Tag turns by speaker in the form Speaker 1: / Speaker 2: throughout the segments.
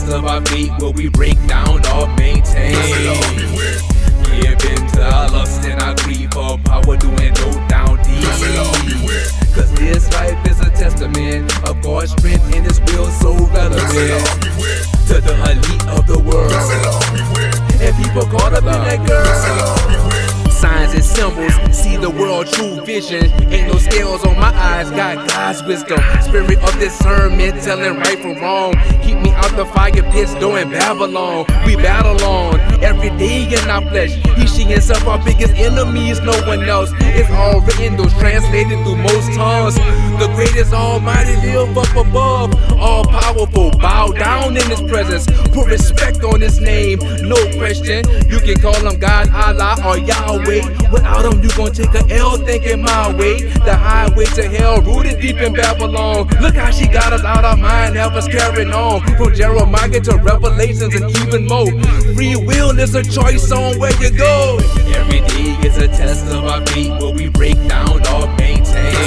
Speaker 1: test of our faith where we break down or maintain. Give in to our lust and our greed for power, doing low down deeds. Cause this life is a testament of God's strength and His will so relevant to the elite of the world. And people caught up in that girl. Signs and symbols, see the world true vision. Ain't no scales on my eyes, got God's wisdom. Spirit of discernment, telling right from wrong. Keep me out the fire pits, doing Babylon. We battle on every day in our flesh. He, she, himself our biggest enemies, no one else. It's all written, those translated through most tongues. The greatest almighty live up above, all powerful, bow down in His presence. Put respect on His name, no question. You can call Him God, Allah, or Yahweh. Without Him, you gon' take a L thinking my way. The highway to hell, rooted deep in Babylon. Look how she got us out our mind, have us carrying on. From Jeremiah to Revelations and even more. Free will is a choice on where you go. Every day is a test of our faith where we break down or maintain.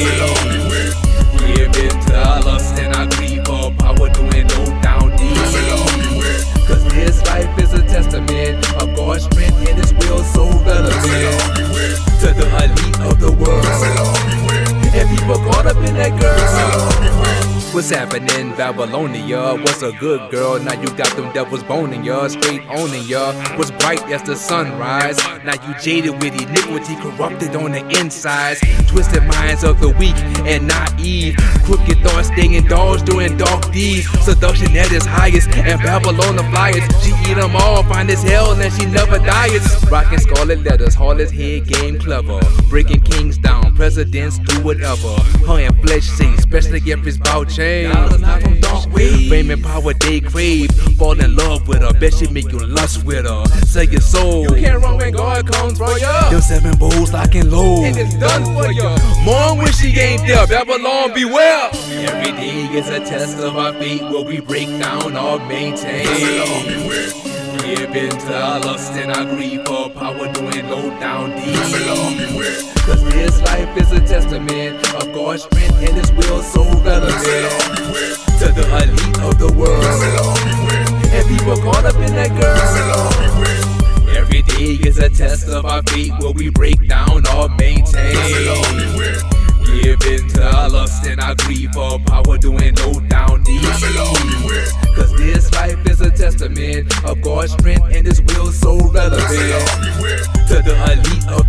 Speaker 1: Give in to our lust and our greed for power, doing low down deeds. Cause this life is a testament of God's strength and His will so relevant to the elite of the world. And people caught up in that girl. What's happening, Babylonia? What's a good girl? Now you got them devils boning ya, straight owning ya. What's bright as the sunrise? Now you jaded with iniquity, corrupted on the insides. Twisted minds of the weak and naive. Crooked thoughts, staying indulged doing dark deeds. Seduction at its highest, and Babylon the flyers. She eat them all, fine as hell, and she never diets. Rocking scarlet letters, Harlot's head game clever. Breaking kings down, presidents do whatever. Her and flesh say, especially if it's bout change. Not from dark ways. Fame and power they crave. Fall in love with her, bet she make you lust with her. Sell your soul, you can't run when God comes for ya. Them 7 bowls locking low, and it's done for ya. Mourn when she ain't there, Babylon beware. Every day is a test of our faith where we break down or maintain. Give in to our lust and our greed for power, doing low down deeds. Cause this life is a testament of God's strength and His will so relevant to the elite of the world. And people caught up in that girl. Every day is a test of our faith where we break down or maintain. Give in to our lust and our greed for power, doing low down deeds. Cause this life is a testament of God's strength and His will so relevant to the elite of